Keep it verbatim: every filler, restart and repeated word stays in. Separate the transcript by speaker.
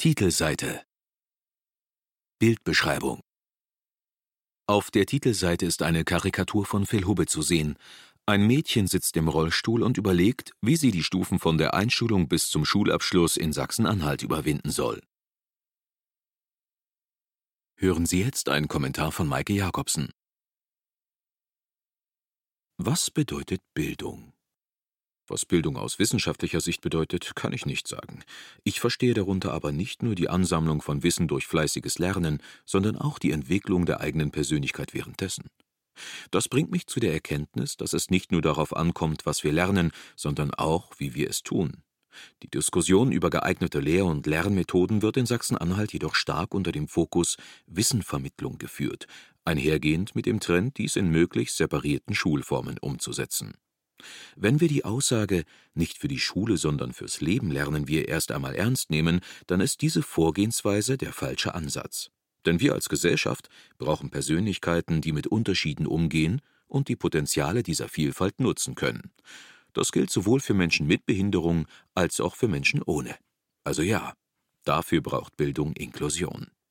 Speaker 1: Titelseite. Bildbeschreibung. Auf der Titelseite ist eine Karikatur von Phil Hubbe zu sehen. Ein Mädchen sitzt im Rollstuhl und überlegt, wie sie die Stufen von der Einschulung bis zum Schulabschluss in Sachsen-Anhalt überwinden soll. Hören Sie jetzt einen Kommentar von Maike Jacobsen. Was bedeutet Bildung? Was Bildung aus wissenschaftlicher Sicht bedeutet, kann ich nicht sagen. Ich verstehe darunter aber nicht nur die Ansammlung von Wissen durch fleißiges Lernen, sondern auch die Entwicklung der eigenen Persönlichkeit währenddessen. Das bringt mich zu der Erkenntnis, dass es nicht nur darauf ankommt, was wir lernen, sondern auch, wie wir es tun. Die Diskussion über geeignete Lehr- und Lernmethoden wird in Sachsen-Anhalt jedoch stark unter dem Fokus Wissenvermittlung geführt, einhergehend mit dem Trend, dies in möglichst separierten Schulformen umzusetzen. Wenn wir die Aussage »nicht für die Schule, sondern fürs Leben lernen wir« erst einmal ernst nehmen, dann ist diese Vorgehensweise der falsche Ansatz. Denn wir als Gesellschaft brauchen Persönlichkeiten, die mit Unterschieden umgehen und die Potenziale dieser Vielfalt nutzen können. Das gilt sowohl für Menschen mit Behinderung als auch für Menschen ohne. Also ja, dafür braucht Bildung Inklusion.